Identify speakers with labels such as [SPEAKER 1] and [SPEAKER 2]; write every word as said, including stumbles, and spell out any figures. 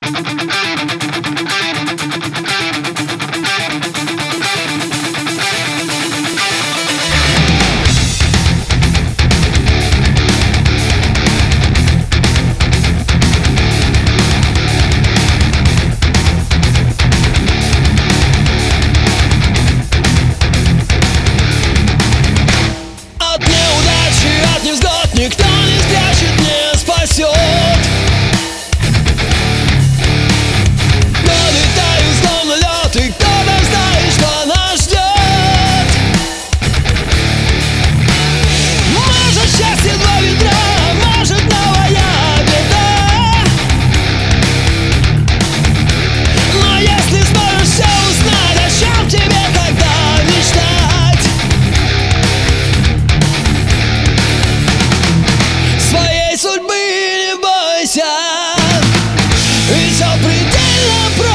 [SPEAKER 1] Никто не спрячет, не спасет. Налетаю словно лед, и кто-то знает, что нас ждет. Может, счастье два ведра, может, новая беда. Но если сможешь все узнать, о чем тебе когда мечтать, своей судьбы не бойся, ведь все предельно просто.